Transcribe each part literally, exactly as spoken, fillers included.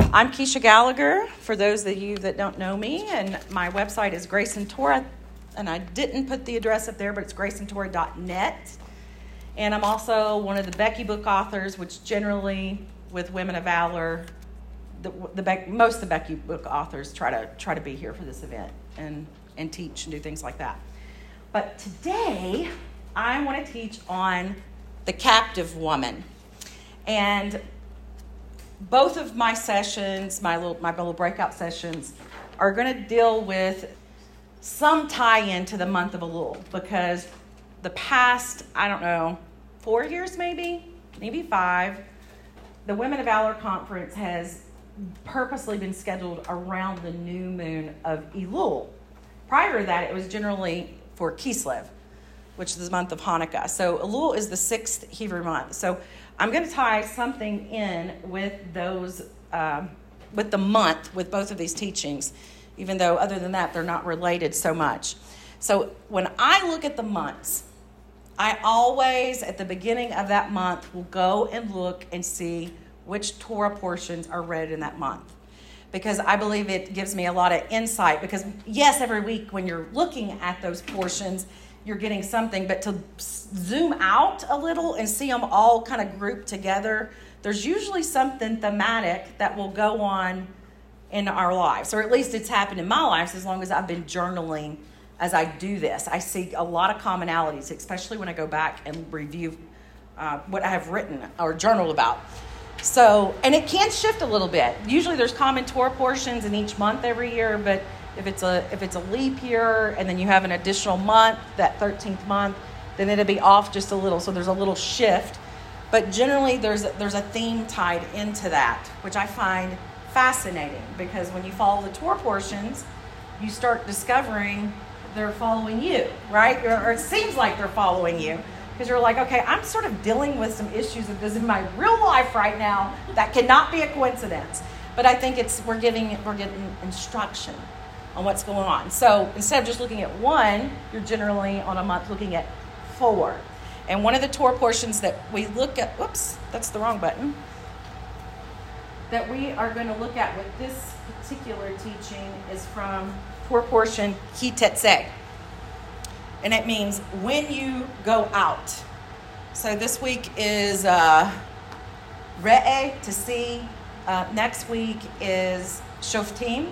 I'm Keisha Gallagher, for those of you that don't know me, and my website is Grace and Torah, and I didn't put the address up there, but it's grace and torah dot net. And I'm also one of the Becky book authors, which generally, with Women of Valor, the, the Be- most of the Becky book authors try to try to be here for this event and, and teach and do things like that. But today, I want to teach on the captive woman. And both of my sessions, my little my little breakout sessions, are going to deal with some tie-in to the month of Elul, because the past, I don't know, four years maybe, maybe five, the Women of Valor Conference has purposely been scheduled around the new moon of Elul. Prior to that, it was generally for Kislev, which is the month of Hanukkah. So Elul is the sixth Hebrew month. So I'm going to tie something in with those, um, with the month, with both of these teachings, even though other than that, they're not related so much. So when I look at the months, I always, at the beginning of that month, will go and look and see which Torah portions are read in that month. Because I believe it gives me a lot of insight. Because, yes, every week when you're looking at those portions, you're getting something, but to zoom out a little and see them all kind of grouped together, there's usually something thematic that will go on in our lives, or at least it's happened in my life as long as I've been journaling as I do this. I see a lot of commonalities, especially when I go back and review uh, what I have written or journaled about. So, and it can shift a little bit. Usually there's common Torah portions in each month every year, but If it's a if it's a leap year and then you have an additional month, that thirteenth month, then it'll be off just a little. So there's a little shift. But generally there's there's a theme tied into that, which I find fascinating, because when you follow the Torah portions, you start discovering they're following you, right? Or it seems like they're following you, because you're like, okay, I'm sort of dealing with some issues of this in my real life right now. That cannot be a coincidence. But I think it's we're getting we're getting instruction on what's going on. So instead of just looking at one, you're generally on a month looking at four. And one of the Torah portions that we look at, whoops, that's the wrong button, that we are going to look at with this particular teaching is from Torah portion Ki Tetzeh. And it means when you go out. So this week is uh, Re'eh, to see. Uh, next week is Shoftim,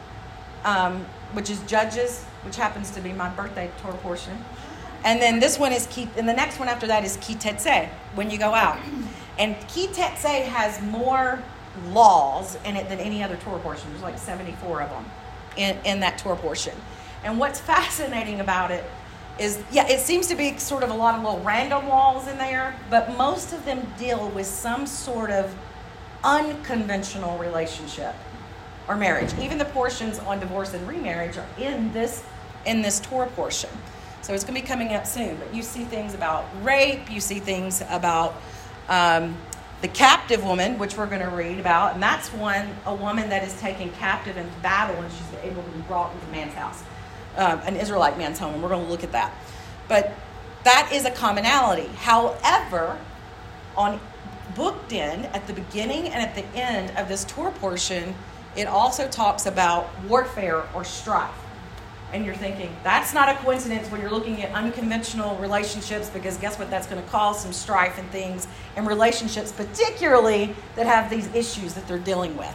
Um, which is Judges, which happens to be my birthday Torah portion. And then this one is Ki, and the next one after that is Ki Tetzeh, when you go out. And Ki Tetzeh has more laws in it than any other Torah portion. There's like seventy-four of them in, in that Torah portion. And what's fascinating about it is, yeah, it seems to be sort of a lot of little random laws in there, but most of them deal with some sort of unconventional relationship or marriage. Even the portions on divorce and remarriage are in this in this Torah portion. So it's going to be coming up soon. But you see things about rape. You see things about um, the captive woman, which we're going to read about. And that's one, a woman that is taken captive in battle, and she's able to be brought into man's house, um, an Israelite man's home. And we're going to look at that. But that is a commonality. However, on booked in at the beginning and at the end of this Torah portion, it also talks about warfare or strife. And you're thinking, that's not a coincidence when you're looking at unconventional relationships, because guess what? That's going to cause some strife and things in relationships, particularly that have these issues that they're dealing with.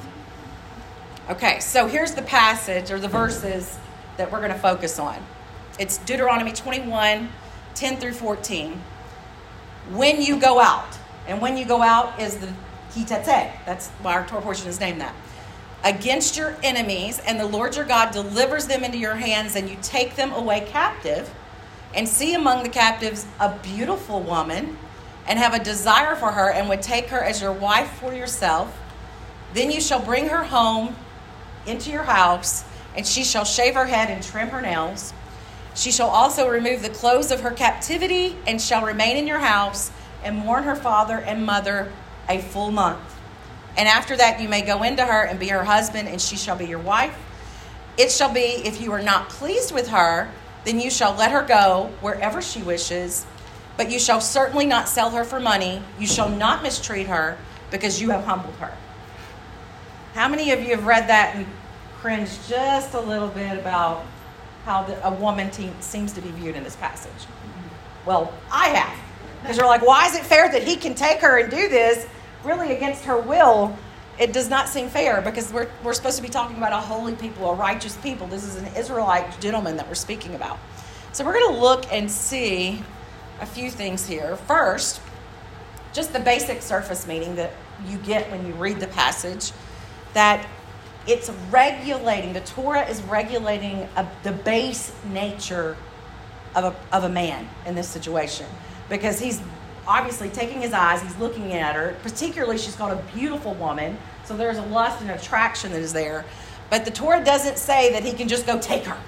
Okay, so here's the passage or the verses that we're going to focus on. It's Deuteronomy twenty-one, ten through fourteen. When you go out. And when you go out is the Ki Tetzeh. That's why our Torah portion is named that. Against your enemies, and the Lord your God delivers them into your hands, and you take them away captive, and see among the captives a beautiful woman, and have a desire for her, and would take her as your wife for yourself. Then you shall bring her home into your house, and she shall shave her head and trim her nails. She shall also remove the clothes of her captivity, and shall remain in your house, and mourn her father and mother a full month. And after that you may go into her and be her husband, and she shall be your wife. It shall be, if you are not pleased with her, then you shall let her go wherever she wishes. But you shall certainly not sell her for money. You shall not mistreat her, because you have humbled her. How many of you have read that and cringed just a little bit about how the, a woman te- seems to be viewed in this passage? Well, I have. Because you're like, why is it fair that he can take her and do this really against her will? It does not seem fair because we're, we're supposed to be talking about a holy people, a righteous people. This is an Israelite gentleman that we're speaking about. So we're going to look and see a few things here. First, just the basic surface meaning that you get when you read the passage, that it's regulating, the Torah is regulating a, the base nature of a, of a man in this situation. Because he's obviously taking his eyes, he's looking at her. Particularly, she's called a beautiful woman, so there's a lust and attraction that is there. But the Torah doesn't say that he can just go take her.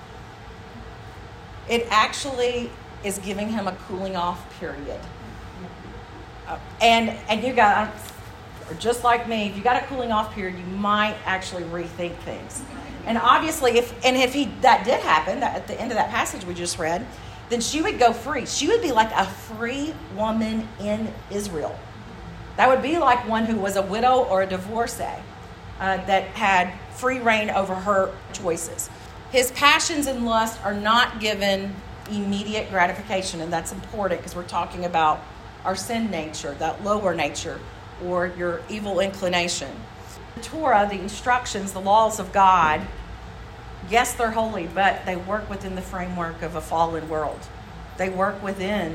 It actually is giving him a cooling off period. Uh, and and you got, or just like me, if you got a cooling off period, you might actually rethink things. And obviously, if and if he that did happen, that at the end of that passage we just read, then she would go free. She would be like a free woman in Israel. That would be like one who was a widow or a divorcee uh, that had free reign over her choices. His passions and lust are not given immediate gratification, and that's important because we're talking about our sin nature, that lower nature, or your evil inclination. The Torah, the instructions, the laws of God, yes, they're holy, but they work within the framework of a fallen world. They work within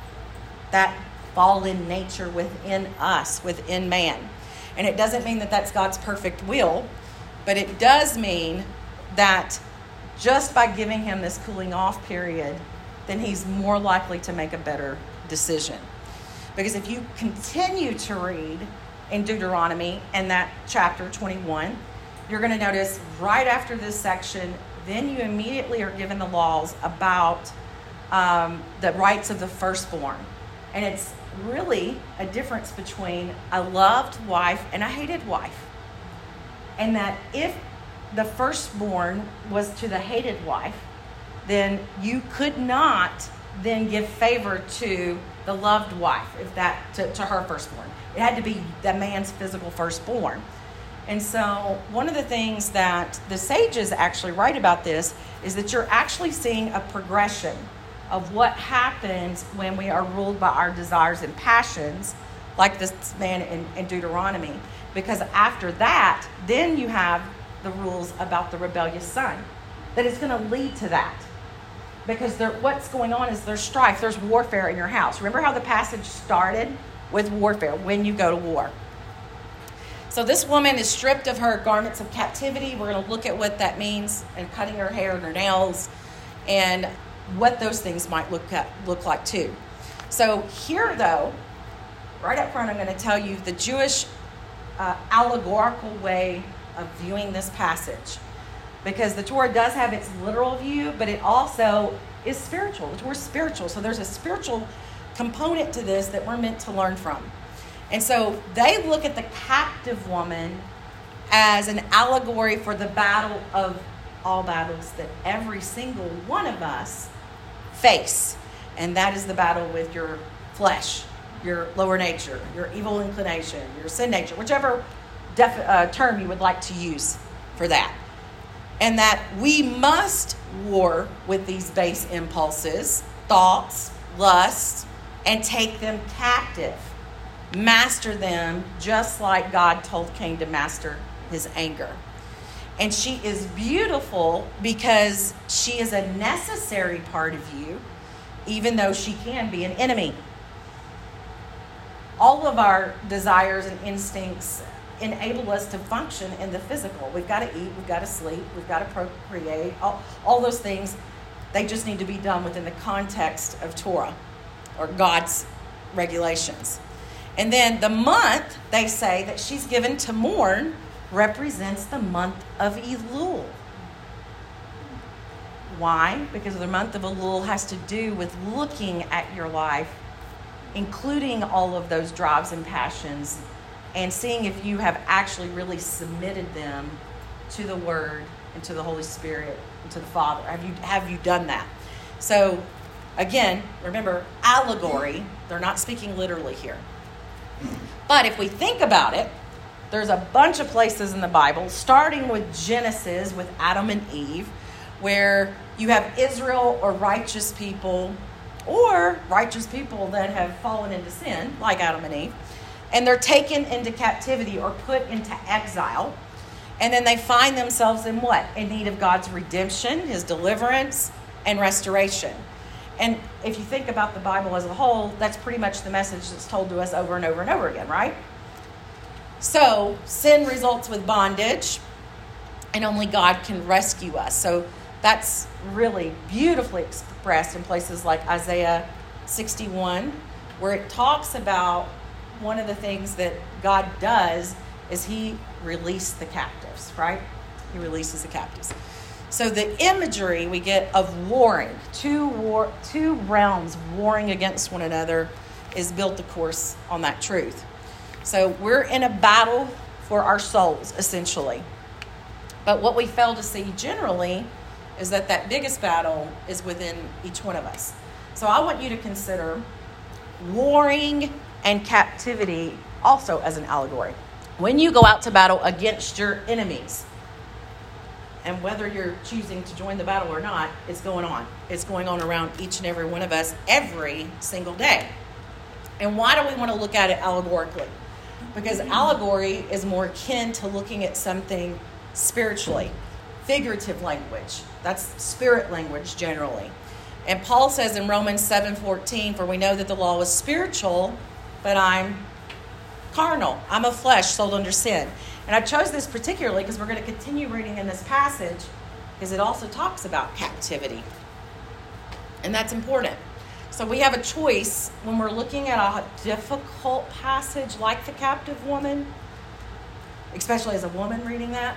that fallen nature within us, within man. And it doesn't mean that that's God's perfect will, but it does mean that just by giving him this cooling off period, then he's more likely to make a better decision. Because if you continue to read in Deuteronomy and that chapter twenty-one, you're going to notice right after this section, then you immediately are given the laws about um, the rights of the firstborn. And it's really a difference between a loved wife and a hated wife. And that if the firstborn was to the hated wife, then you could not then give favor to the loved wife, if that to, to her firstborn. It had to be the man's physical firstborn. And so one of the things that the sages actually write about this is that you're actually seeing a progression of what happens when we are ruled by our desires and passions, like this man in, in Deuteronomy. Because after that, then you have the rules about the rebellious son, that is going to lead to that. Because there, what's going on is there's strife, there's warfare in your house. Remember how the passage started with warfare, when you go to war. So this woman is stripped of her garments of captivity. We're going to look at what that means, and cutting her hair and her nails, and what those things might look at, look like too. So here, though, right up front, I'm going to tell you the Jewish uh, allegorical way of viewing this passage. Because the Torah does have its literal view, but it also is spiritual. The Torah is spiritual. So there's a spiritual component to this that we're meant to learn from. And so they look at the captive woman as an allegory for the battle of all battles that every single one of us face. And that is the battle with your flesh, your lower nature, your evil inclination, your sin nature, whichever def- uh, term you would like to use for that. And that we must war with these base impulses, thoughts, lusts, and take them captive. Master them just like God told Cain to master his anger. And she is beautiful because she is a necessary part of you, even though she can be an enemy. All of our desires and instincts enable us to function in the physical. We've got to eat, we've got to sleep, we've got to procreate, all, all those things. They just need to be done within the context of Torah or God's regulations. And then the month, they say, that she's given to mourn represents the month of Elul. Why? Because the month of Elul has to do with looking at your life, including all of those drives and passions, and seeing if you have actually really submitted them to the Word and to the Holy Spirit and to the Father. Have you have you done that? So, again, remember, allegory. They're not speaking literally here. But if we think about it, There's a bunch of places in the Bible, starting with Genesis with Adam and Eve, where you have Israel or righteous people, or righteous people that have fallen into sin, like Adam and Eve, and they're taken into captivity or put into exile. And then they find themselves in what? In need of God's redemption, his deliverance, and restoration. And if you think about the Bible as a whole, that's pretty much the message that's told to us over and over and over again, right? So sin results with bondage, and only God can rescue us. So that's really beautifully expressed in places like Isaiah sixty-one, where it talks about one of the things that God does is he released the captives, right? He releases the captives. So the imagery we get of warring, two war, two realms warring against one another, is built, of course, on that truth. So we're in a battle for our souls, essentially. But what we fail to see generally is that that biggest battle is within each one of us. So I want you to consider warring and captivity also as an allegory. When you go out to battle against your enemies, and whether you're choosing to join the battle or not, it's going on. It's going on around each and every one of us every single day. And why do we want to look at it allegorically? Because allegory is more akin to looking at something spiritually. Figurative language. That's spirit language generally. And Paul says in Romans seven fourteen, for we know that the law is spiritual, but I'm carnal. I'm of flesh, sold under sin. And I chose this particularly because we're going to continue reading in this passage because it also talks about captivity. And that's important. So we have a choice when we're looking at a difficult passage like the captive woman, especially as a woman reading that.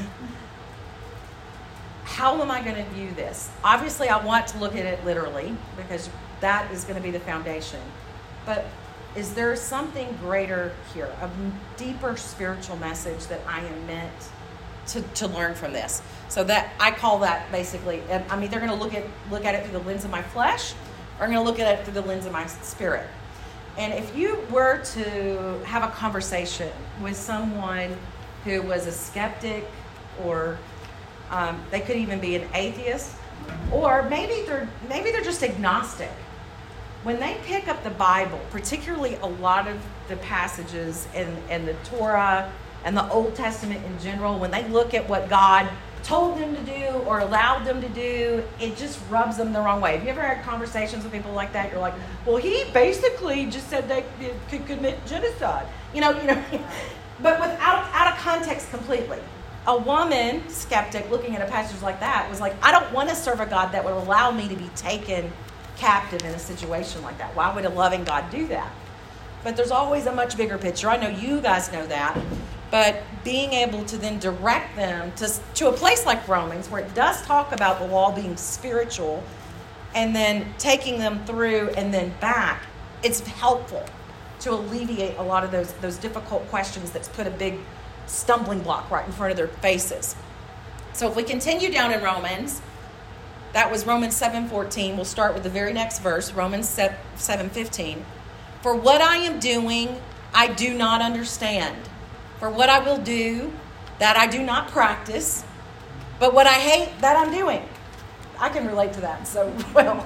How am I going to view this? Obviously, I want to look at it literally because that is going to be the foundation. But is there something greater here, a deeper spiritual message that I am meant to, to learn from this? So that I call that basically, I'm either going to look at look at it through the lens of my flesh, or I'm going to look at it through the lens of my spirit. And if you were to have a conversation with someone who was a skeptic, or um, they could even be an atheist, or maybe they're maybe they're just agnostic. When they pick up the Bible, particularly a lot of the passages in, in the Torah and the Old Testament in general, when they look at what God told them to do or allowed them to do, it just rubs them the wrong way. Have you ever had conversations with people like that? You're like, well, he basically just said they could commit genocide. You know, you know, but without out of context completely. A woman skeptic looking at a passage like that was like, I don't want to serve a God that would allow me to be taken captive in a situation like that. Why would a loving God do that? But there's always a much bigger picture. I know you guys know that. But being able to then direct them to, to a place like Romans, where it does talk about the law being spiritual, and then taking them through and then back, it's helpful to alleviate a lot of those, those difficult questions that's put a big stumbling block right in front of their faces. So if we continue down in Romans, that was Romans seven fourteen. We'll start with the very next verse, Romans seven fifteen. For what I am doing, I do not understand. For what I will do, that I do not practice. But what I hate, that I'm doing. I can relate to that so well.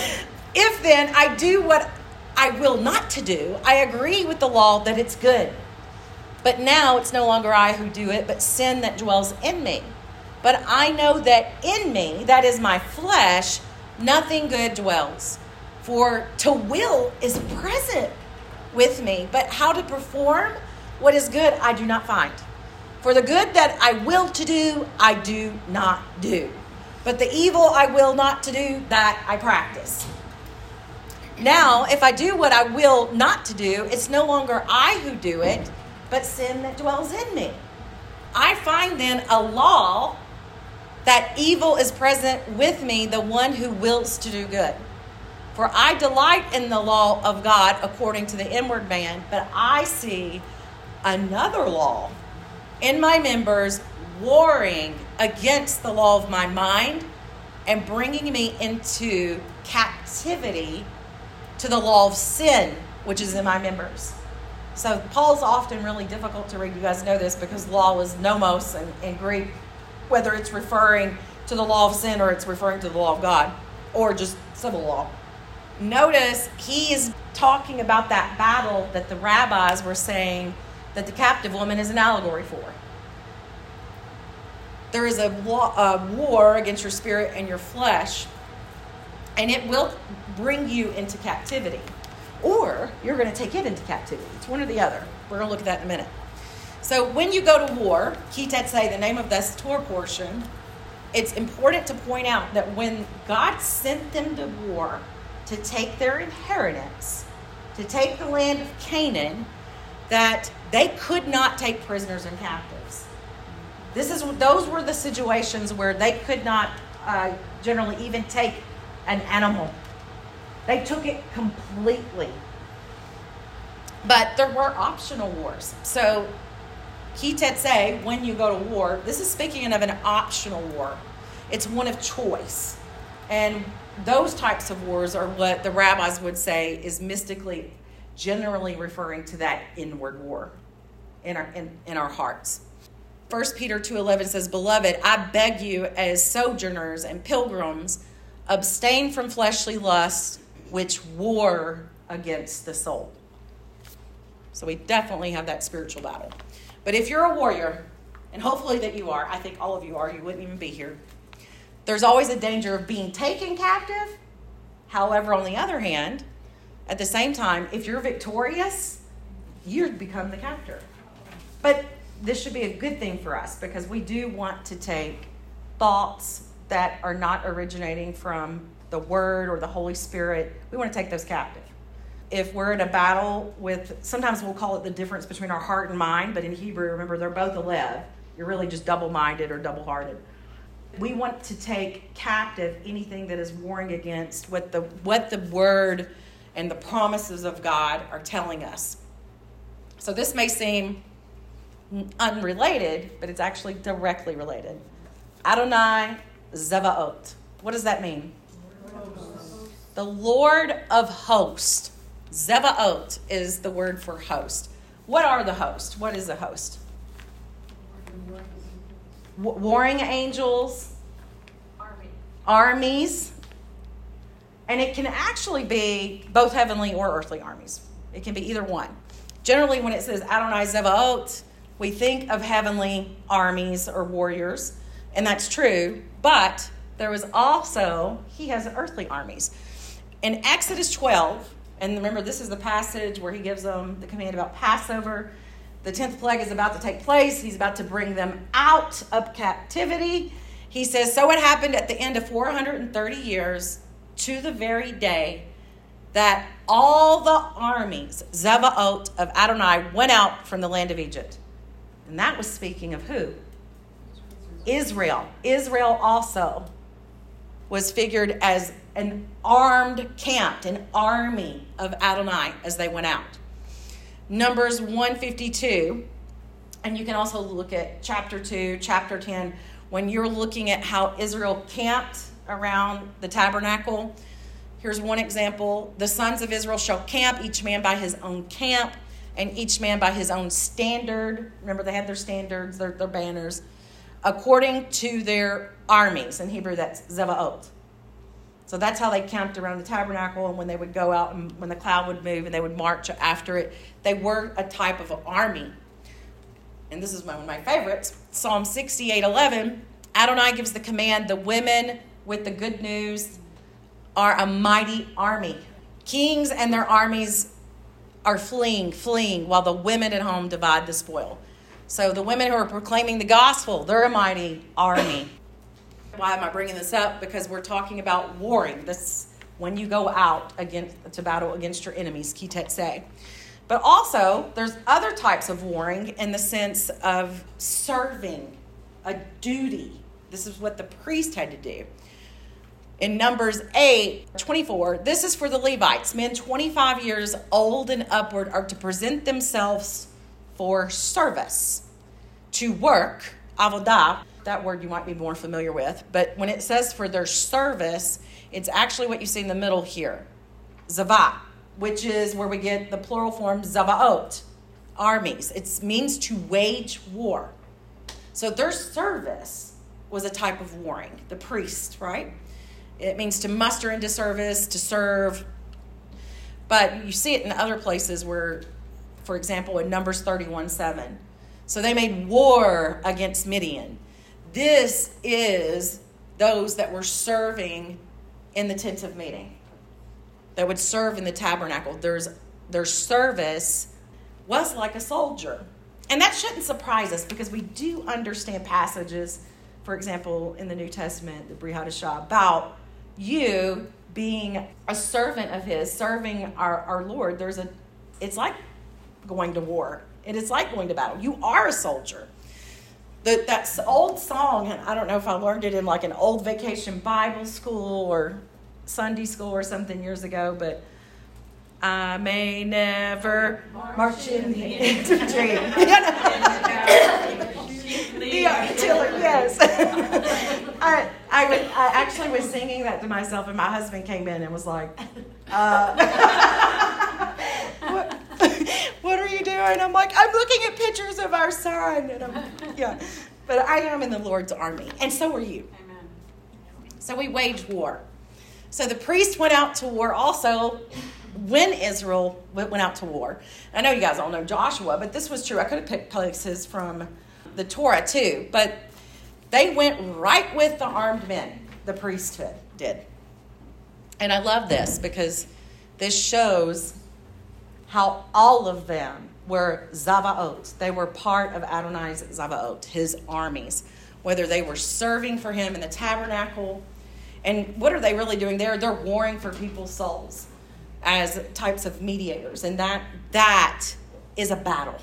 If then I do what I will not to do, I agree with the law that it's good. But now it's no longer I who do it, but sin that dwells in me. But I know that in me, that is my flesh, nothing good dwells. For to will is present with me, but how to perform what is good I do not find. For the good that I will to do, I do not do. But the evil I will not to do, that I practice. Now, if I do what I will not to do, it's no longer I who do it, but sin that dwells in me. I find then a law that evil is present with me, the one who wills to do good. For I delight in the law of God according to the inward man, but I see another law in my members warring against the law of my mind and bringing me into captivity to the law of sin, which is in my members. So Paul's often really difficult to read. You guys know this because law was nomos in, in Greek, whether it's referring to the law of sin or it's referring to the law of God or just civil law. Notice he is talking about that battle that the rabbis were saying that the captive woman is an allegory for. There is a, law, a war against your spirit and your flesh, and it will bring you into captivity. Or you're going to take it into captivity. It's one or the other. We're going to look at that in a minute. So when you go to war, Kitetse, the name of this Torah portion, it's important to point out that when God sent them to war to take their inheritance, to take the land of Canaan, that they could not take prisoners and captives. This is those were the situations where they could not uh, generally even take an animal. They took it completely. But there were optional wars. So, Kitetse, when you go to war, this is speaking of an optional war. It's one of choice. And those types of wars are what the rabbis would say is mystically, generally referring to that inward war in our, in, in our hearts. First Peter two eleven says, Beloved, I beg you as sojourners and pilgrims, abstain from fleshly lusts which war against the soul. So we definitely have that spiritual battle. But if you're a warrior, and hopefully that you are, I think all of you are, you wouldn't even be here. There's always a danger of being taken captive. However, on the other hand, at the same time, if you're victorious, you become the captor. But this should be a good thing for us because we do want to take thoughts that are not originating from the Word or the Holy Spirit. We want to take those captive. If we're in a battle with, sometimes we'll call it the difference between our heart and mind, but in Hebrew, remember, they're both alev. You're really just double-minded or double-hearted. We want to take captive anything that is warring against what the what the Word and the promises of God are telling us. So this may seem unrelated, but it's actually directly related. Adonai Zevaot. What does that mean? The Lord of hosts. Zevaot is the word for host. What are the hosts? What is a host? W- warring angels. Army. Armies. And it can actually be both heavenly or earthly armies. It can be either one. Generally, when it says Adonai Zevaot, we think of heavenly armies or warriors, and that's true, but there was also, he has earthly armies. In Exodus twelve, and remember this is the passage where he gives them the command about Passover. The tenth plague is about to take place. He's about to bring them out of captivity. He says, so it happened at the end of four hundred thirty years to the very day that all the armies, Zevaot of Adonai, went out from the land of Egypt. And that was speaking of who? Israel. Israel also was figured as an armed camp, an army of Adonai as they went out. Numbers one fifty-two, and you can also look at chapter two, chapter ten, when you're looking at how Israel camped around the tabernacle. Here's one example. The sons of Israel shall camp, each man by his own camp, and each man by his own standard. Remember, they had their standards, their, their banners, according to their armies. In Hebrew, that's Zevaot. So that's how they camped around the tabernacle, and when they would go out and when the cloud would move and they would march after it, they were a type of an army. And this is one of my favorites. Psalm sixty-eight eleven, Adonai gives the command, the women with the good news are a mighty army. Kings and their armies are fleeing, fleeing, while the women at home divide the spoil. So the women who are proclaiming the gospel, they're a mighty army. Why am I bringing this up? Because we're talking about warring. This when you go out against to battle against your enemies, Kitetse. But also, there's other types of warring in the sense of serving, a duty. This is what the priest had to do. In Numbers eight twenty-four, this is for the Levites. Men twenty-five years old and upward are to present themselves for service, to work, avodah. That word you might be more familiar with. But when it says for their service, it's actually what you see in the middle here, zavah, which is where we get the plural form zavaot. armies. It means to wage war. So their service was a type of warring. The priest, right? It means to muster into service, to serve. But you see it in other places where, for example, in Numbers thirty-one seven. So they made war against Midian. This is those that were serving in the tent of meeting, that would serve in the tabernacle. There's, their service was like a soldier. And that shouldn't surprise us because we do understand passages, for example, in the New Testament, the Brit Hadashah, about you being a servant of his, serving our, our Lord. There's a, it's like going to war. It is like going to battle. You are a soldier. The, that old song, and I don't know if I learned it in like an old vacation Bible school or Sunday school or something years ago, but I may never march in the infantry. The artillery, yes. I, I, would, I actually was singing that to myself, and my husband came in and was like, uh, what, what are you doing? I'm like, I'm looking at pictures of our son. And I'm, yeah. But I am in the Lord's army, and so are you. Amen. So we wage war. So the priest went out to war also when Israel went out to war. I know you guys all know Joshua, but this was true. I could have picked places from the Torah too, but they went right with the armed men, the priesthood did. And I love this because this shows how all of them were Zavaot. They were part of Adonai's Zavaot, his armies, whether they were serving for him in the tabernacle. And what are they really doing there? They're warring for people's souls as types of mediators. And that that is a battle.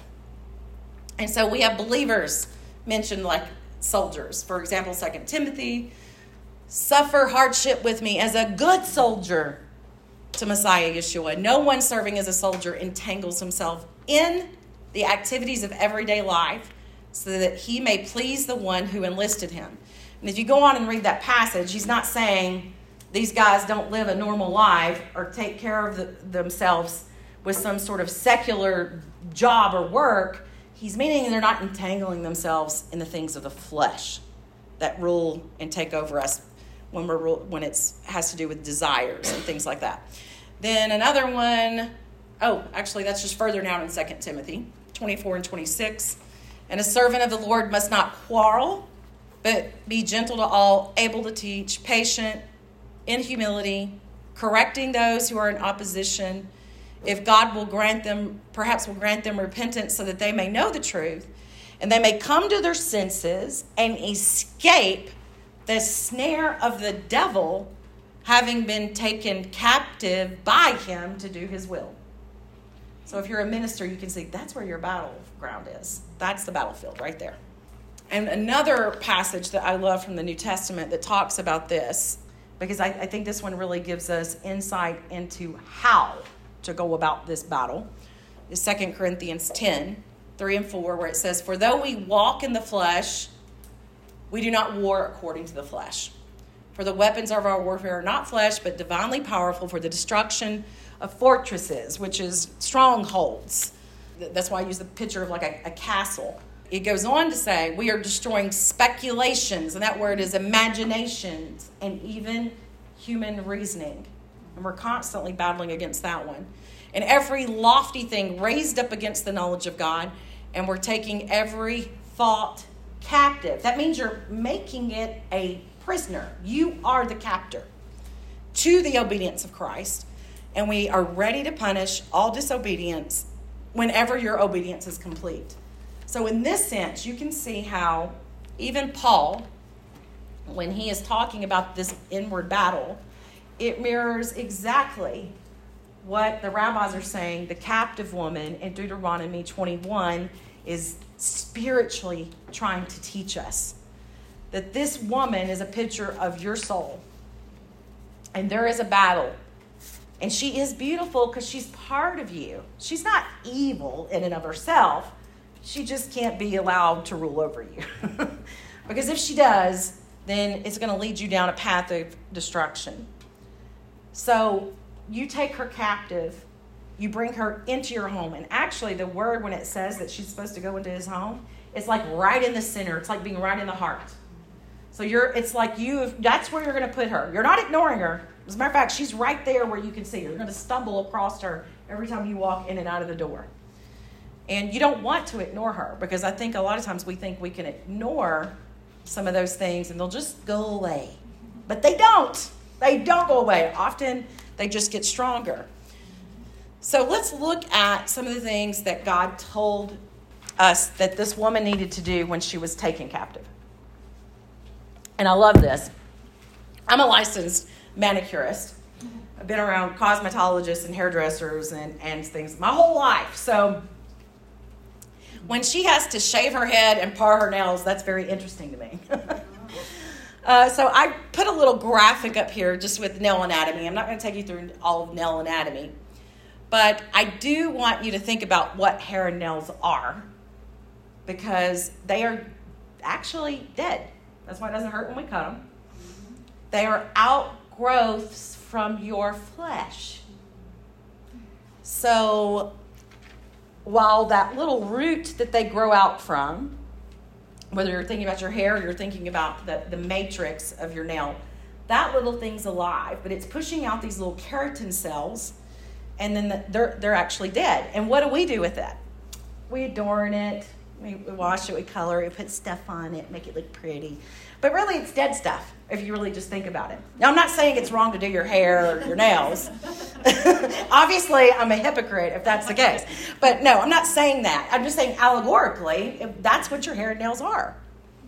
And so we have believers mentioned like soldiers. For example, Second Timothy, suffer hardship with me as a good soldier to Messiah Yeshua. No one serving as a soldier entangles himself in the activities of everyday life so that he may please the one who enlisted him. And if you go on and read that passage, he's not saying these guys don't live a normal life or take care of the, themselves with some sort of secular job or work. He's meaning they're not entangling themselves in the things of the flesh that rule and take over us when we're when it's has to do with desires and things like that. Then another one, oh, actually that's just further down in Second Timothy twenty-four and twenty-six. And a servant of the Lord must not quarrel, but be gentle to all, able to teach, patient, in humility, correcting those who are in opposition. If God will grant them, perhaps will grant them repentance so that they may know the truth and they may come to their senses and escape the snare of the devil, having been taken captive by him to do his will. So if you're a minister, you can see that's where your battleground is. That's the battlefield right there. And another passage that I love from the New Testament that talks about this, because I, I think this one really gives us insight into how to go about this battle, is Second Corinthians ten, three and four, where it says, for though we walk in the flesh, we do not war according to the flesh. For the weapons of our warfare are not flesh, but divinely powerful for the destruction of fortresses, which is strongholds. That's why I use the picture of like a, a castle. It goes on to say, we are destroying speculations, and that word is imaginations, and even human reasoning. And we're constantly battling against that one. And every lofty thing raised up against the knowledge of God, and we're taking every thought captive. That means you're making it a prisoner. You are the captor to the obedience of Christ, and we are ready to punish all disobedience whenever your obedience is complete. So in this sense, you can see how even Paul, when he is talking about this inward battle, it mirrors exactly what the rabbis are saying. The captive woman in Deuteronomy twenty-one is spiritually trying to teach us that this woman is a picture of your soul. And there is a battle. And she is beautiful because she's part of you. She's not evil in and of herself. She just can't be allowed to rule over you. Because if she does, then it's going to lead you down a path of destruction. So you take her captive you bring her into your home. And actually, the word, when it says that she's supposed to go into his home, it's like right in the center. It's like being right in the heart. So you're, it's like you, that's where you're going to put her. You're not ignoring her. As a matter of fact, she's right there where you can see her. You're going to stumble across her every time you walk in and out of the door. And you don't want to ignore her, because I think a lot of times we think we can ignore some of those things and they'll just go away. But they don't. They don't go away. Often they just get stronger. So let's look at some of the things that God told us that this woman needed to do when she was taken captive. And I love this. I'm a licensed manicurist. I've been around cosmetologists and hairdressers and, and things my whole life. So when she has to shave her head and par her nails, that's very interesting to me. uh, so I put a little graphic up here just with nail anatomy. I'm not going to take you through all of nail anatomy. But I do want you to think about what hair and nails are, because they are actually dead. That's why it doesn't hurt when we cut them. They are outgrowths from your flesh. So while that little root that they grow out from, whether you're thinking about your hair or you're thinking about the, the matrix of your nail, that little thing's alive, but it's pushing out these little keratin cells, and then the, they're, they're actually dead. And what do we do with that? We adorn it. We wash it, we color it, we put stuff on it, make it look pretty. But really, it's dead stuff, if you really just think about it. Now, I'm not saying it's wrong to do your hair or your nails. Obviously, I'm a hypocrite if that's the case. But no, I'm not saying that. I'm just saying allegorically, if that's what your hair and nails are.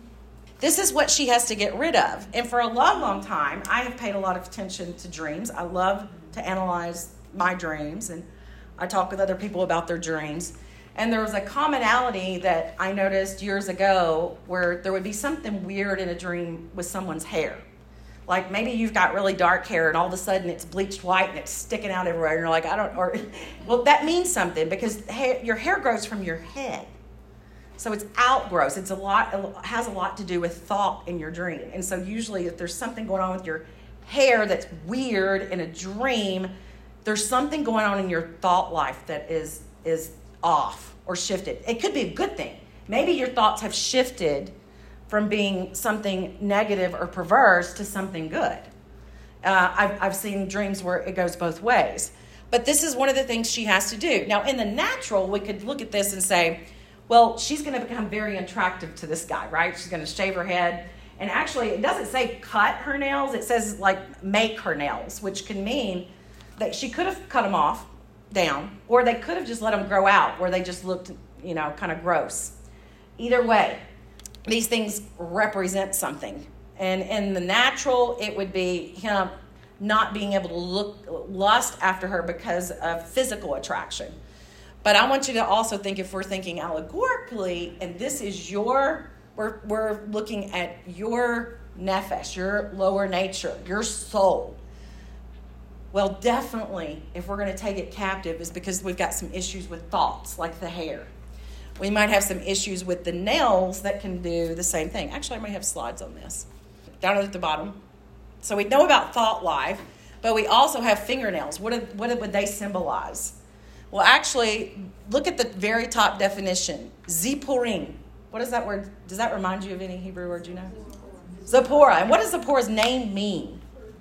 This is what she has to get rid of. And for a long, long time, I have paid a lot of attention to dreams. I love to analyze my dreams, and I talk with other people about their dreams. And there was a commonality that I noticed years ago where there would be something weird in a dream with someone's hair. Like maybe you've got really dark hair and all of a sudden it's bleached white and it's sticking out everywhere. And you're like, I don't, or, well, that means something, because hair, your hair grows from your head. So it's outgrowths. It's a lot, it has a lot to do with thought in your dream. And so usually if there's something going on with your hair that's weird in a dream, there's something going on in your thought life that is is off or shifted. It could be a good thing. Maybe your thoughts have shifted from being something negative or perverse to something good. Uh, I've, I've seen dreams where it goes both ways. But this is one of the things she has to do. Now, in the natural, we could look at this and say, well, she's going to become very attractive to this guy, right? She's going to shave her head. And actually, it doesn't say cut her nails. It says, like, make her nails, which can mean that she could have cut them off down, or they could have just let them grow out where they just looked, you know, kind of gross. Either way, these things represent something. And in the natural, it would be him not being able to look, lust after her because of physical attraction. But I want you to also think, if we're thinking allegorically, and this is your, we're, we're looking at your nefesh, your lower nature, your soul. Well, definitely, if we're going to take it captive, is because we've got some issues with thoughts, like the hair. We might have some issues with the nails that can do the same thing. Actually, I might have slides on this. Down at the bottom. So we know about thought life, but we also have fingernails. What, did, what would they symbolize? Well, actually, look at the very top definition. Zipporim. What is that word? Does that remind you of any Hebrew word you know? Zipporah. And what does Zipporah's name mean?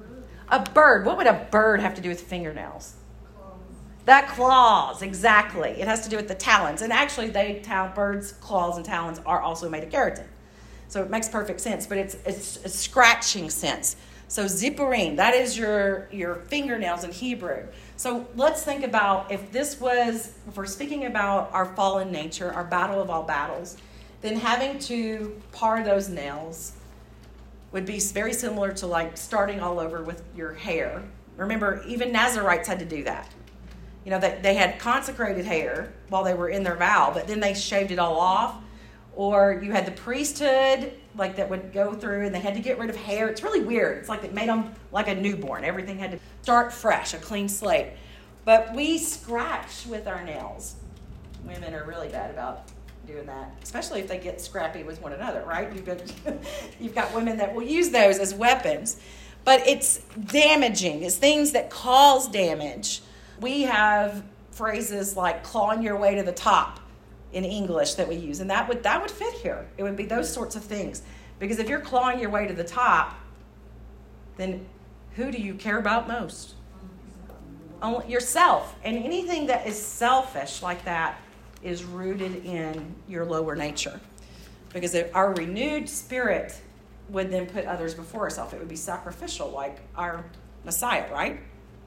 A bird. What would a bird have to do with fingernails? Claws. That claws, exactly. It has to do with the talons. And actually, they tal- birds' claws and talons are also made of keratin. So it makes perfect sense, but it's, it's a scratching sense. So zipporim, that is your, your fingernails in Hebrew. So let's think about, if this was, if we're speaking about our fallen nature, our battle of all battles, then having to par those nails would be very similar to like starting all over with your hair. Remember, even Nazarites had to do that. You know, that they had consecrated hair while they were in their vow, but then they shaved it all off. Or you had the priesthood, like that would go through and they had to get rid of hair. It's really weird. It's like it made them like a newborn. Everything had to start fresh, a clean slate. But we scratch with our nails. Women are really bad about doing that, especially if they get scrappy with one another, right? You've got, you've got women that will use those as weapons. But it's damaging. It's things that cause damage. We have phrases like clawing your way to the top in English that we use. And that would that would fit here. It would be those sorts of things. Because if you're clawing your way to the top, then who do you care about most? Only yourself. And anything that is selfish like that is rooted in your lower nature. Because if our renewed spirit would then put others before ourselves. It would be sacrificial like our Messiah, right?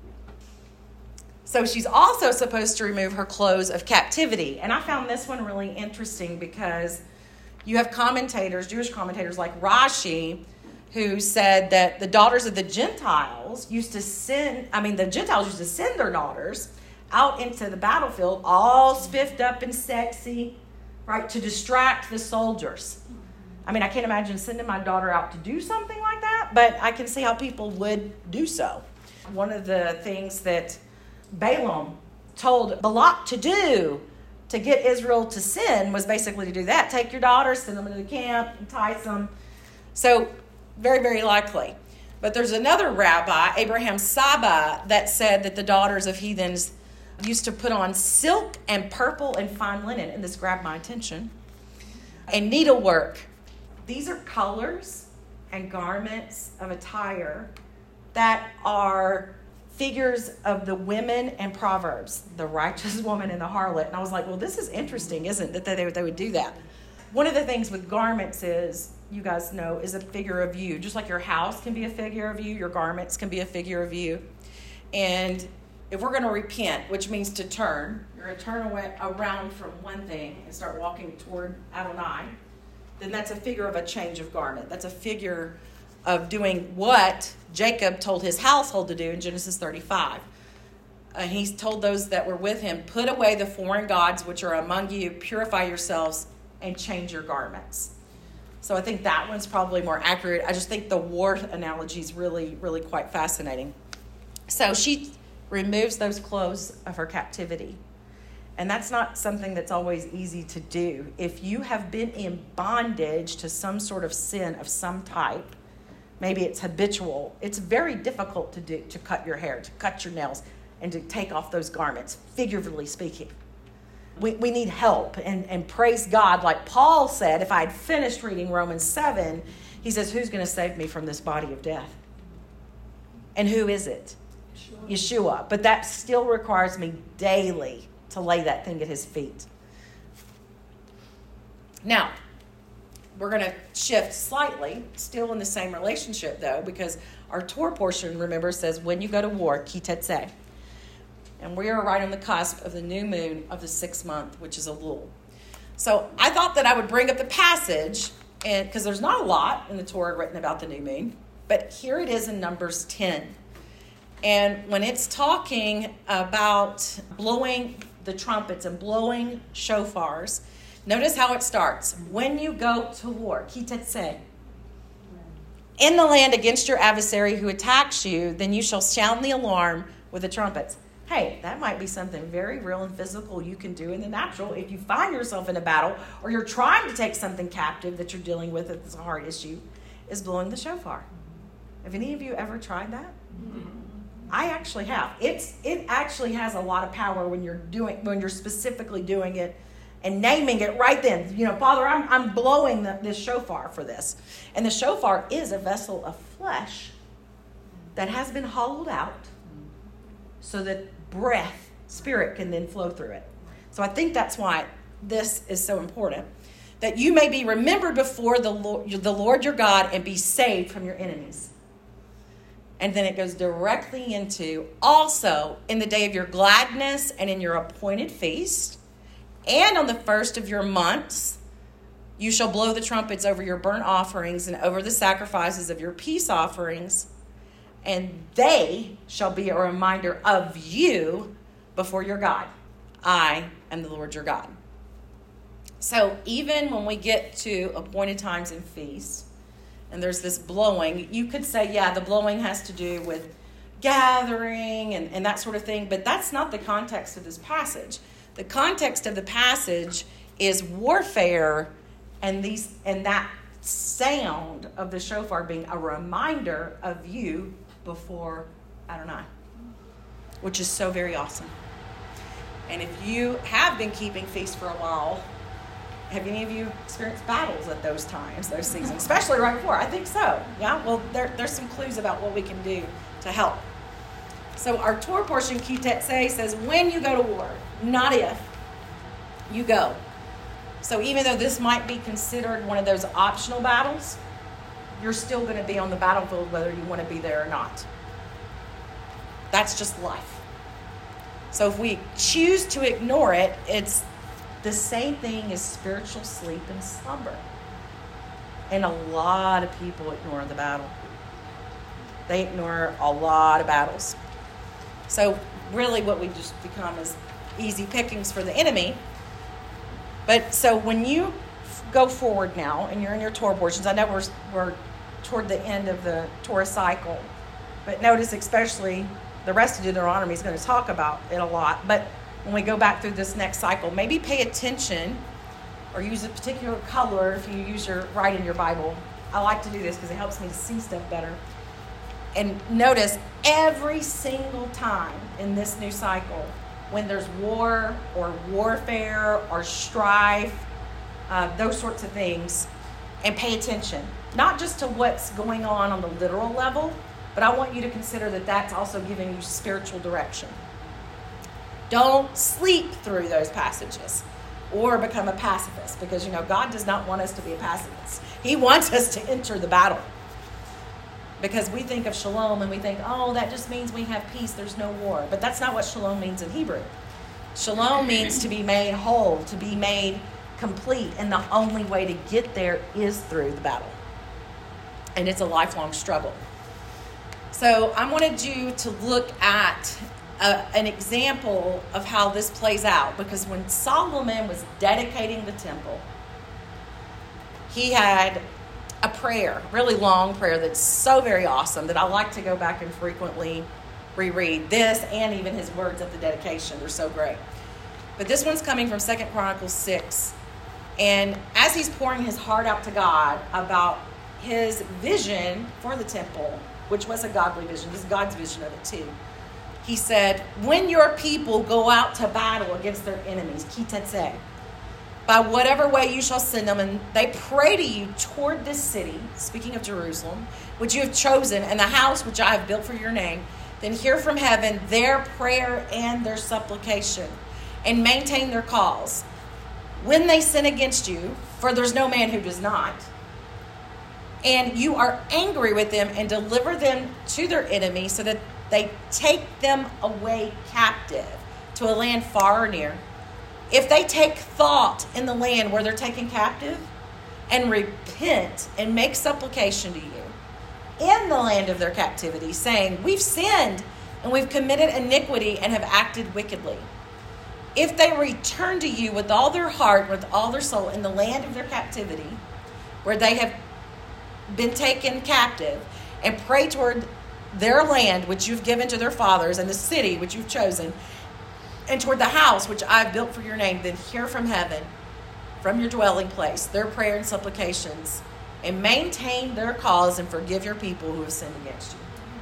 So she's also supposed to remove her clothes of captivity. And I found this one really interesting because you have commentators, Jewish commentators like Rashi, who said that the daughters of the Gentiles used to send, I mean, the Gentiles used to send their daughters out into the battlefield all spiffed up and sexy, right, to distract the soldiers. I mean, I can't imagine sending my daughter out to do something like that, but I can see how people would do so. One of the things that Balaam told Balak to do to get Israel to sin was basically to do that. Take your daughters, send them into the camp, entice them. So, very, very likely. But there's another rabbi, Abraham Saba, that said that the daughters of heathens used to put on silk and purple and fine linen, and this grabbed my attention, and needlework. These are colors and garments of attire that are figures of the women and Proverbs, the righteous woman and the harlot. And I was like, well, this is interesting, isn't it, that they, they would do that? One of the things with garments is, you guys know, is a figure of you. Just like your house can be a figure of you, your garments can be a figure of you. And if we're going to repent, which means to turn, you're going to turn away, around from one thing and start walking toward Adonai, then that's a figure of a change of garment. That's a figure of doing what Jacob told his household to do in Genesis thirty-five. Uh, he told those that were with him, put away the foreign gods which are among you, purify yourselves, and change your garments. So I think that one's probably more accurate. I just think the war analogy is really, really quite fascinating. So she removes those clothes of her captivity. And that's not something that's always easy to do. If you have been in bondage to some sort of sin of some type, maybe it's habitual, it's very difficult to do, to cut your hair, to cut your nails, and to take off those garments, figuratively speaking. We we need help, and, and praise God. Like Paul said, if I had finished reading Romans seven, he says, who's going to save me from this body of death? And who is it? Yeshua. Yeshua. But that still requires me daily to lay that thing at his feet. Now, we're going to shift slightly, still in the same relationship, though, because our Torah portion, remember, says, when you go to war, ki tetzeh. And we are right on the cusp of the new moon of the sixth month, which is Elul. So I thought that I would bring up the passage, and because there's not a lot in the Torah written about the new moon, but here it is in Numbers ten. And when it's talking about blowing the trumpets and blowing shofars, notice how it starts. When you go to war, ki tetzeh, in the land against your adversary who attacks you, then you shall sound the alarm with the trumpets. Hey, that might be something very real and physical you can do in the natural if you find yourself in a battle or you're trying to take something captive that you're dealing with that's a hard issue, is blowing the shofar. Have any of you ever tried that? Mm-hmm. I actually have. It's it actually has a lot of power when you're doing when you're specifically doing it and naming it right then. You know, Father, I'm I'm blowing the, this shofar for this. And the shofar is a vessel of flesh that has been hollowed out so that breath, spirit can then flow through it. So I think that's why this is so important. That you may be remembered before the Lord, the Lord your God and be saved from your enemies. And then it goes directly into also in the day of your gladness and in your appointed feast and on the first of your months, you shall blow the trumpets over your burnt offerings and over the sacrifices of your peace offerings. And they shall be a reminder of you before your God. I am the Lord your God. So even when we get to appointed times and feasts, and there's this blowing, you could say, yeah, the blowing has to do with gathering and, and that sort of thing, but that's not the context of this passage. The context of the passage is warfare and these and that sound of the shofar being a reminder of you before Adonai, which is so very awesome. And if you have been keeping feast for a while, have any of you experienced battles at those times, those seasons, especially right before? I think so. Yeah. Well, there, there's some clues about what we can do to help. So our Torah portion, Ki Tetzei, says when you go to war, not if, you go. So even though this might be considered one of those optional battles, you're still going to be on the battlefield whether you want to be there or not. That's just life. So if we choose to ignore it, it's the same thing as spiritual sleep and slumber. And a lot of people ignore the battle. They ignore a lot of battles. So really what we just become is easy pickings for the enemy. But so when you go forward now and you're in your Torah portions, I know we're, we're toward the end of the Torah cycle, but notice especially the rest of Deuteronomy is going to talk about it a lot. But when we go back through this next cycle, maybe pay attention or use a particular color if you use your write in your Bible. I like to do this because it helps me to see stuff better. And notice every single time in this new cycle, when there's war or warfare or strife, uh, those sorts of things, and pay attention. Not just to what's going on on the literal level, but I want you to consider that that's also giving you spiritual direction. Don't sleep through those passages or become a pacifist, because, you know, God does not want us to be a pacifist. He wants us to enter the battle. Because we think of shalom and we think, oh, that just means we have peace, there's no war. But that's not what shalom means in Hebrew. Shalom means to be made whole, to be made complete. And the only way to get there is through the battle. And it's a lifelong struggle. So I wanted you to look at a, an example of how this plays out. Because when Solomon was dedicating the temple, he had a prayer, really long prayer that's so very awesome that I like to go back and frequently reread this and even his words of the dedication. They're so great. But this one's coming from Second Chronicles six. And as he's pouring his heart out to God about his vision for the temple, which was a godly vision, this is God's vision of it too. He said, when your people go out to battle against their enemies, Ki Tetzei, by whatever way you shall send them, and they pray to you toward this city, speaking of Jerusalem, which you have chosen, and the house which I have built for your name, then hear from heaven their prayer and their supplication, and maintain their cause. When they sin against you, for there's no man who does not, and you are angry with them and deliver them to their enemies so that they take them away captive to a land far or near, if they take thought in the land where they're taken captive and repent and make supplication to you in the land of their captivity, saying, we've sinned and we've committed iniquity and have acted wickedly. If they return to you with all their heart, with all their soul in the land of their captivity, where they have been taken captive, and pray toward their land which you've given to their fathers and the city which you've chosen, and toward the house which I have built for your name, then hear from heaven, from your dwelling place, their prayer and supplications, and maintain their cause and forgive your people who have sinned against you.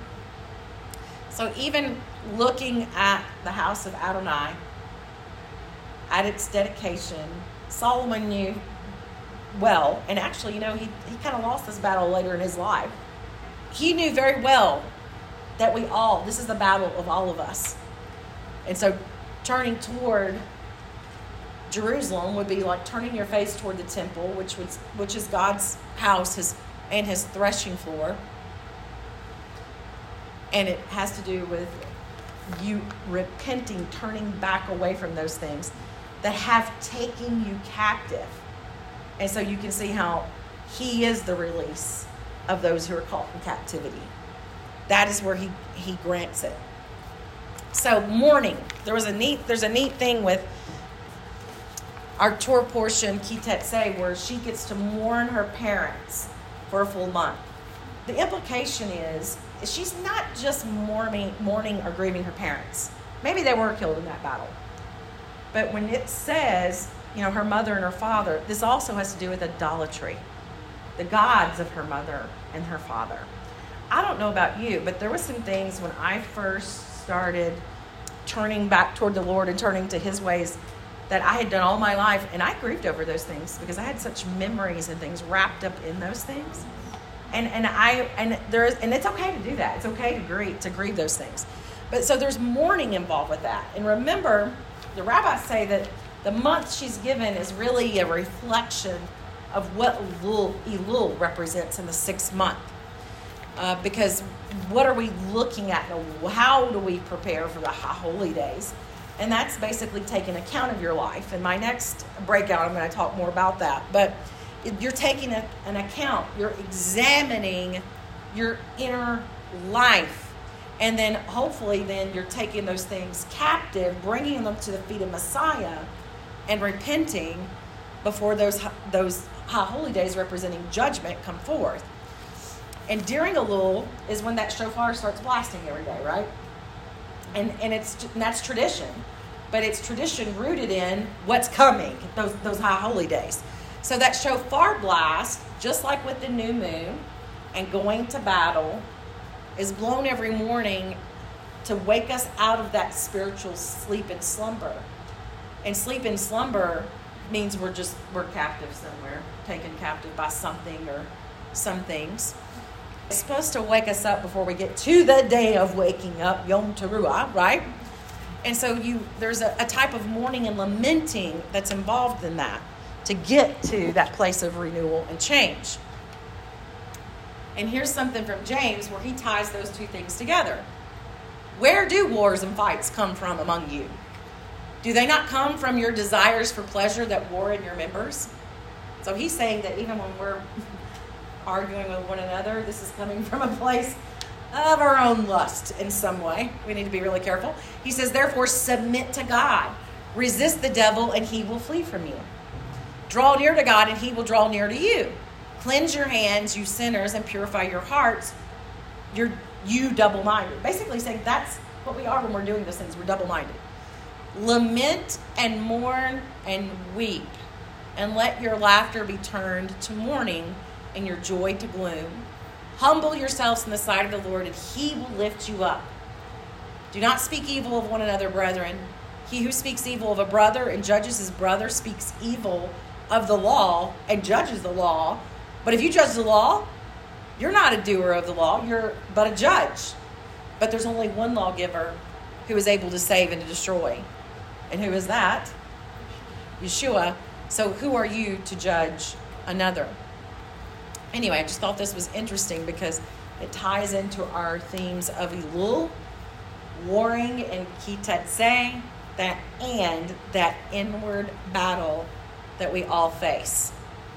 So even looking at the house of Adonai, at its dedication, Solomon knew well, and actually, you know, he, he kind of lost this battle later in his life. He knew very well that we all, this is the battle of all of us. And so turning toward Jerusalem would be like turning your face toward the temple, which was, which is God's house, his and his threshing floor. And it has to do with you repenting, turning back away from those things that have taken you captive. And so you can see how he is the release of those who are caught in captivity. That is where he, he grants it. So mourning. There was a neat, there's a neat thing with our Torah portion, Ki Tetzei, where she gets to mourn her parents for a full month. The implication is, is she's not just mourning, mourning or grieving her parents. Maybe they were killed in that battle. But when it says, you know, her mother and her father, this also has to do with idolatry. The gods of her mother and her father. I don't know about you, but there were some things when I first started turning back toward the Lord and turning to his ways that I had done all my life. And I grieved over those things because I had such memories and things wrapped up in those things. And and I and there's and it's okay to do that. It's okay to grieve to grieve those things. But so there's mourning involved with that. And remember, the rabbis say that the month she's given is really a reflection of what Elul, Elul represents in the sixth month. Uh, because what are we looking at? How do we prepare for the holy days? And that's basically taking account of your life. In my next breakout, I'm going to talk more about that. But you're taking a, an account. You're examining your inner life. And then hopefully then you're taking those things captive, bringing them to the feet of Messiah and repenting before those, those high holy days representing judgment come forth. And during Elul is when that shofar starts blasting every day, right? And and it's and that's tradition, but it's tradition rooted in what's coming, those those high holy days. So that shofar blast, just like with the new moon and going to battle, is blown every morning to wake us out of that spiritual sleep and slumber. And sleep and slumber means we're just we're captive somewhere, taken captive by something or some things. It's supposed to wake us up before we get to the day of waking up, Yom Teruah, right? And so you there's a, a type of mourning and lamenting that's involved in that to get to that place of renewal and change. And here's something from James where he ties those two things together. Where do wars and fights come from among you? Do they not come from your desires for pleasure that war in your members? So he's saying that even when we're arguing with one another, this is coming from a place of our own lust in some way. We need to be really careful. He says, therefore, submit to God. Resist the devil, and he will flee from you. Draw near to God, and he will draw near to you. Cleanse your hands, you sinners, and purify your hearts, you're, you double-minded. Basically saying that's what we are when we're doing those things. We're double-minded. Lament and mourn and weep, and let your laughter be turned to mourning and your joy to gloom. Humble yourselves in the sight of the Lord, and he will lift you up. Do not speak evil of one another, brethren. He who speaks evil of a brother and judges his brother speaks evil of the law and judges the law. But if you judge the law, you're not a doer of the law, you're but a judge. But there's only one lawgiver who is able to save and to destroy. And who is that? Yeshua. So who are you to judge another? Anyway, I just thought this was interesting because it ties into our themes of Elul, warring and Kitetze, that and that inward battle that we all face.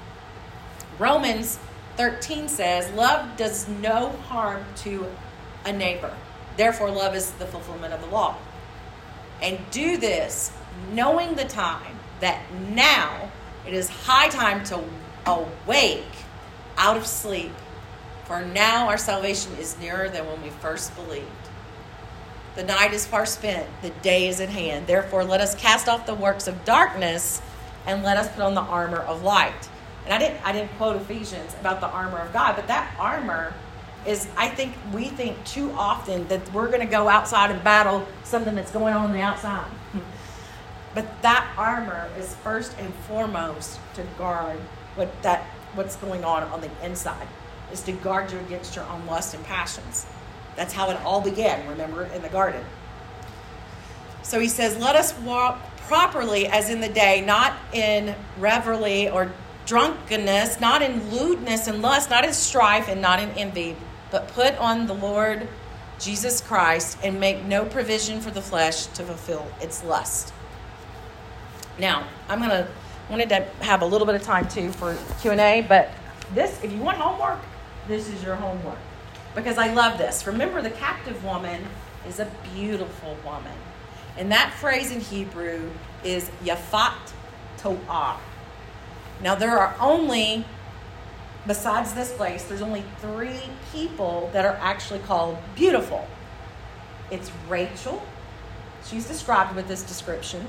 Romans thirteen says, love does no harm to a neighbor. Therefore, love is the fulfillment of the law. And do this, knowing the time, that now it is high time to awake out of sleep, for now our salvation is nearer than when we first believed. The night is far spent, the day is at hand. Therefore, let us cast off the works of darkness and let us put on the armor of light. And I didn't I didn't quote Ephesians about the armor of God, but that armor is, I think we think too often that we're going to go outside and battle something that's going on on the outside. But that armor is first and foremost to guard what that what's going on on the inside, is to guard you against your own lust and passions. That's how it all began, remember, in the garden. So he says, let us walk properly as in the day, not in revelry or drunkenness, not in lewdness and lust, not in strife and not in envy, but put on the Lord Jesus Christ and make no provision for the flesh to fulfill its lust. Now, I'm going to wanted to have a little bit of time too for Q and A, but this, if you want homework, this is your homework, because I love this. Remember, the captive woman is a beautiful woman, and that phrase in Hebrew is Yafat To'ah. Now, there are only, besides this place, there's only three people that are actually called beautiful. It's Rachel. She's described with this description.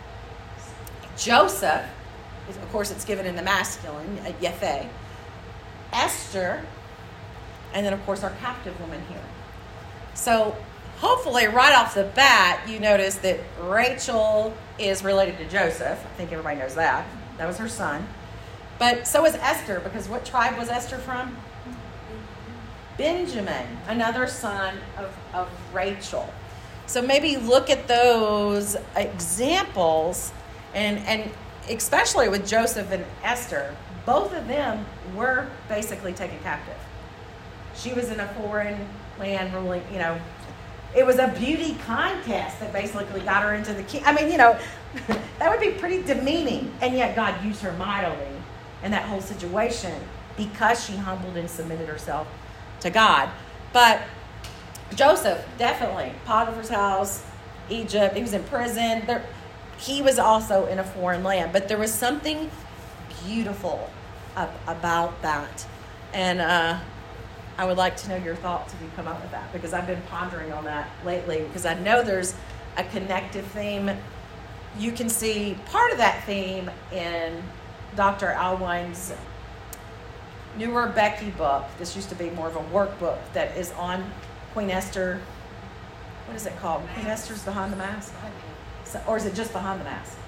Joseph, of course, it's given in the masculine, Yefeh. Esther, and then, of course, our captive woman here. So hopefully right off the bat, you notice that Rachel is related to Joseph. I think everybody knows that. That was her son. But so is Esther, because what tribe was Esther from? Benjamin, another son of, of Rachel. So maybe look at those examples, and, and especially with Joseph and Esther, both of them were basically taken captive. She was in a foreign land ruling, you know, it was a beauty contest that basically got her into the king. I mean, you know, that would be pretty demeaning. And yet God used her mightily in that whole situation because she humbled and submitted herself to God. But Joseph, definitely, Potiphar's house, Egypt, he was in prison. There, he was also in a foreign land. But there was something beautiful ab- about that. And uh, I would like to know your thoughts if you come up with that, because I've been pondering on that lately, because I know there's a connective theme. You can see part of that theme in Doctor Alwine's newer Becky book. This used to be more of a workbook that is on Queen Esther. What is it called? Queen Esther's Behind the Mask? So, or is it just Behind the Mask?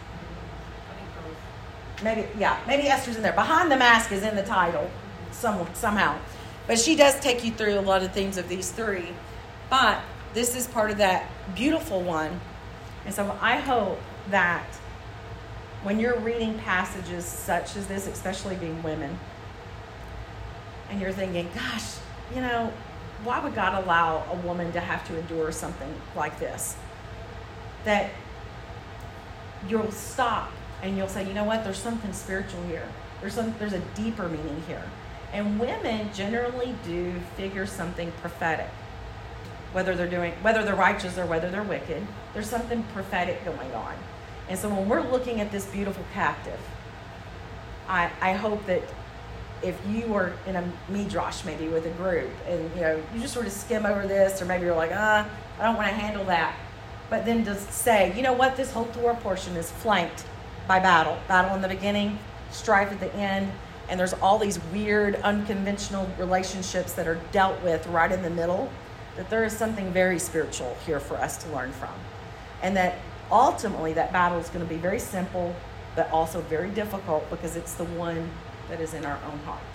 Maybe, yeah, maybe Esther's in there. Behind the Mask is in the title some, somehow. But she does take you through a lot of themes of these three. But this is part of that beautiful one. And so I hope that when you're reading passages such as this, especially being women, and you're thinking, gosh, you know, why would God allow a woman to have to endure something like this? That you'll stop and you'll say, you know what, there's something spiritual here. There's some, there's a deeper meaning here. And women generally do figure something prophetic. Whether they're doing, whether they're righteous or whether they're wicked, there's something prophetic going on. And so when we're looking at this beautiful captive, I, I hope that if you are in a midrash maybe with a group and you know you just sort of skim over this, or maybe you're like, ah, I don't want to handle that. But then just say, you know what, this whole Torah portion is flanked by battle. Battle in the beginning, strife at the end, and there's all these weird, unconventional relationships that are dealt with right in the middle, that there is something very spiritual here for us to learn from. And that ultimately that battle is going to be very simple, but also very difficult, because it's the one that is in our own heart.